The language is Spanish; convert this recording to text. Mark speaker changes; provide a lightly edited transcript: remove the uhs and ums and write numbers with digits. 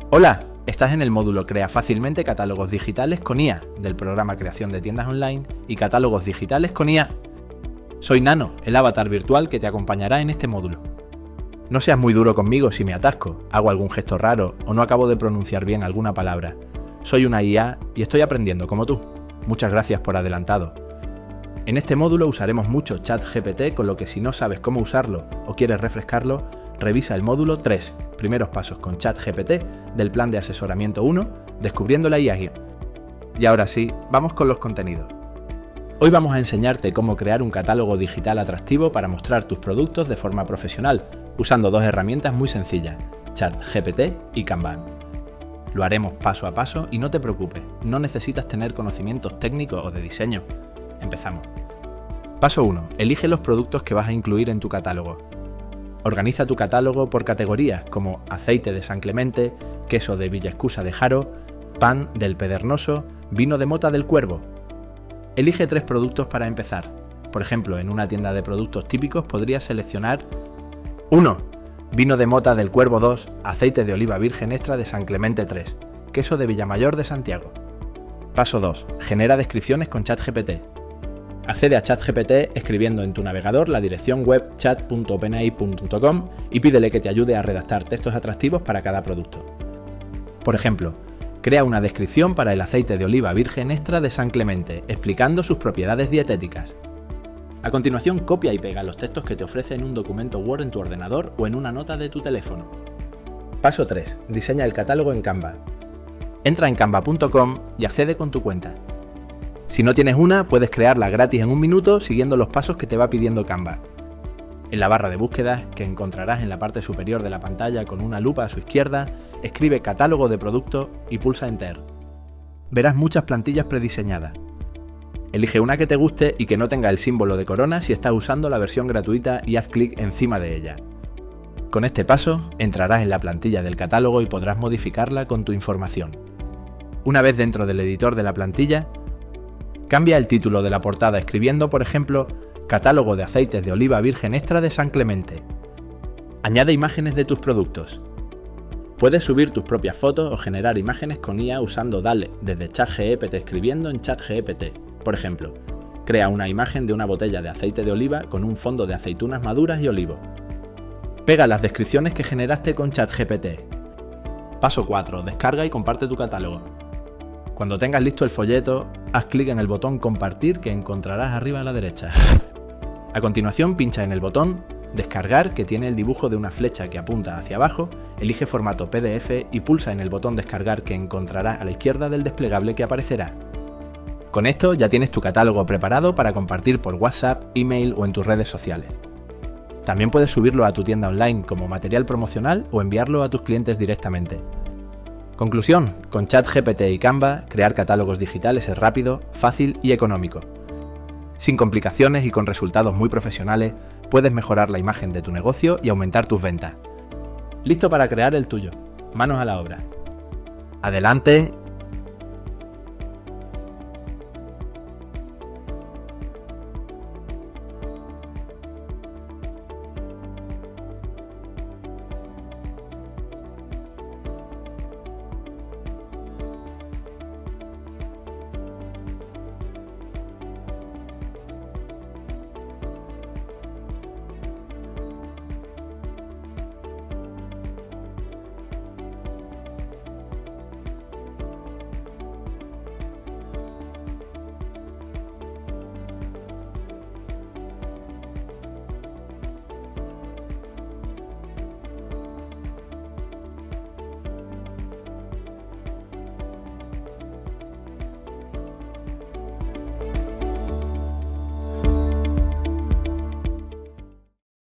Speaker 1: Hola, estás en el módulo Crea fácilmente catálogos digitales con IA del programa Creación de Tiendas Online y Catálogos Digitales con IA. Soy Nano, el avatar virtual que te acompañará en este módulo. No seas muy duro conmigo si me atasco, hago algún gesto raro o no acabo de pronunciar bien alguna palabra. Soy una IA y estoy aprendiendo como tú. Muchas gracias por adelantado. En este módulo usaremos mucho ChatGPT, con lo que si no sabes cómo usarlo o quieres refrescarlo, revisa el módulo 3, primeros pasos con ChatGPT, del plan de asesoramiento 1, descubriendo la IA. Y ahora sí, vamos con los contenidos. Hoy vamos a enseñarte cómo crear un catálogo digital atractivo para mostrar tus productos de forma profesional, usando dos herramientas muy sencillas, ChatGPT y Canva. Lo haremos paso a paso y no te preocupes, no necesitas tener conocimientos técnicos o de diseño. Empezamos. Paso 1. Elige los productos que vas a incluir en tu catálogo. Organiza tu catálogo por categorías como aceite de San Clemente, queso de Villa Escusa de Jaro, pan del Pedernoso, vino de Mota del Cuervo. Elige 3 productos para empezar. Por ejemplo, en una tienda de productos típicos podrías seleccionar 1. Vino de Mota del Cuervo 2, aceite de oliva virgen extra de San Clemente 3, queso de Villamayor de Santiago. Paso 2. Genera descripciones con ChatGPT. Accede a ChatGPT escribiendo en tu navegador la dirección web chat.openai.com y pídele que te ayude a redactar textos atractivos para cada producto. Por ejemplo, crea una descripción para el aceite de oliva virgen extra de San Clemente, explicando sus propiedades dietéticas. A continuación, copia y pega los textos que te ofrece en un documento Word en tu ordenador o en una nota de tu teléfono. Paso 3. Diseña el catálogo en Canva. Entra en canva.com y accede con tu cuenta. Si no tienes una, puedes crearla gratis en un minuto siguiendo los pasos que te va pidiendo Canva. En la barra de búsqueda, que encontrarás en la parte superior de la pantalla con una lupa a su izquierda, escribe catálogo de producto y pulsa Enter. Verás muchas plantillas prediseñadas. Elige una que te guste y que no tenga el símbolo de corona si estás usando la versión gratuita y haz clic encima de ella. Con este paso, entrarás en la plantilla del catálogo y podrás modificarla con tu información. Una vez dentro del editor de la plantilla, cambia el título de la portada escribiendo, por ejemplo, Catálogo de aceites de oliva virgen extra de San Clemente. Añade imágenes de tus productos. Puedes subir tus propias fotos o generar imágenes con IA usando DALL-E desde ChatGPT escribiendo en ChatGPT. Por ejemplo, crea una imagen de una botella de aceite de oliva con un fondo de aceitunas maduras y olivos. Pega las descripciones que generaste con ChatGPT. Paso 4. Descarga y comparte tu catálogo. Cuando tengas listo el folleto, haz clic en el botón Compartir que encontrarás arriba a la derecha. A continuación, pincha en el botón Descargar, que tiene el dibujo de una flecha que apunta hacia abajo, elige formato PDF y pulsa en el botón Descargar que encontrarás a la izquierda del desplegable que aparecerá. Con esto ya tienes tu catálogo preparado para compartir por WhatsApp, email o en tus redes sociales. También puedes subirlo a tu tienda online como material promocional o enviarlo a tus clientes directamente. Conclusión: con ChatGPT y Canva, crear catálogos digitales es rápido, fácil y económico. Sin complicaciones y con resultados muy profesionales, puedes mejorar la imagen de tu negocio y aumentar tus ventas. Listo para crear el tuyo. Manos a la obra. Adelante